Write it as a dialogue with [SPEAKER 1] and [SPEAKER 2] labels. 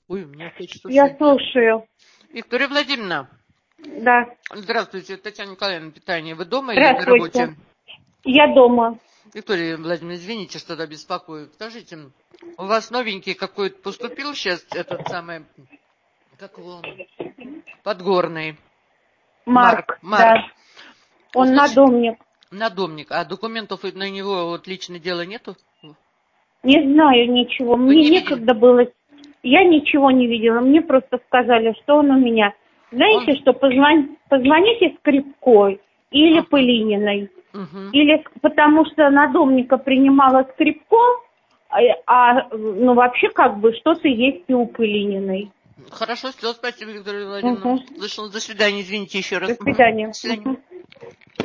[SPEAKER 1] Ой, у меня хочется
[SPEAKER 2] Я
[SPEAKER 1] уши.
[SPEAKER 2] слушаю.
[SPEAKER 1] Виктория Владимировна,
[SPEAKER 2] Да.
[SPEAKER 1] здравствуйте, Татьяна Николаевна, питание. Вы дома или на
[SPEAKER 2] Здравствуйте.
[SPEAKER 1] работе?
[SPEAKER 2] Я дома.
[SPEAKER 1] Виктория Владимировна, извините, что да беспокою. Скажите, у вас новенький какой-то поступил сейчас этот самый, как его, Подгорный?
[SPEAKER 2] Марк,
[SPEAKER 1] Марк.
[SPEAKER 2] да. Он надомник.
[SPEAKER 1] Надомник. А документов на него вот личное дело нету?
[SPEAKER 2] Не знаю ничего.
[SPEAKER 1] Вы
[SPEAKER 2] Мне
[SPEAKER 1] не видели?
[SPEAKER 2] некогда было. Я ничего не видела. Мне просто сказали, что он у меня. Знаете, что позвоните Скрипкой или Пылининой.
[SPEAKER 1] Угу.
[SPEAKER 2] Или потому что надомника принимала Скрипко, ну вообще как бы что-то есть и у Пылининой.
[SPEAKER 1] Хорошо, все, спасибо, Виктория Владимировна. Слышала, до свидания, извините еще раз.
[SPEAKER 2] До свидания.
[SPEAKER 1] До свидания.